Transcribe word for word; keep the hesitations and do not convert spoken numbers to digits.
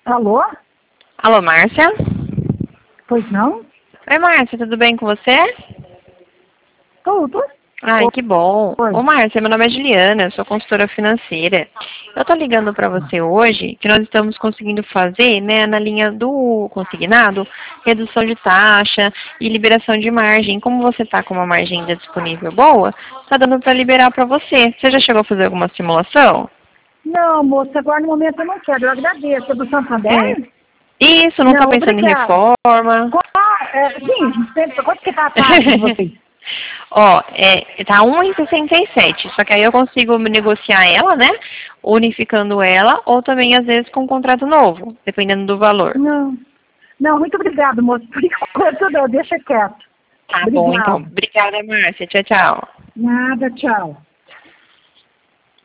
Alô? Alô, Márcia? Pois não? Oi, Márcia, tudo bem com você? Tudo. Ai, que bom. Oi. Ô, Márcia, meu nome é Juliana, eu sou consultora financeira. Eu tô ligando para você hoje que nós estamos conseguindo fazer, né, na linha do consignado, redução de taxa e liberação de margem. Como você tá com uma margem ainda disponível boa, tá dando para liberar para você. Você já chegou a fazer alguma simulação? Não, moça, agora no momento eu não quero. Eu agradeço. É do Santander? É. Isso, não tá Não, pensando em obrigada. reforma? Qual, é, sim, sempre- quanto que tá a taxa de vocês? Ó, é, tá um e sessenta e sete, só que aí eu consigo negociar ela, né? Unificando ela, ou também às vezes com um contrato novo, dependendo do valor. Não. Não, muito obrigado, moça. Por enquanto não, deixa quieto. Tá bom, então. Obrigada. Obrigada, Márcia. Tchau, tchau. Nada, tchau.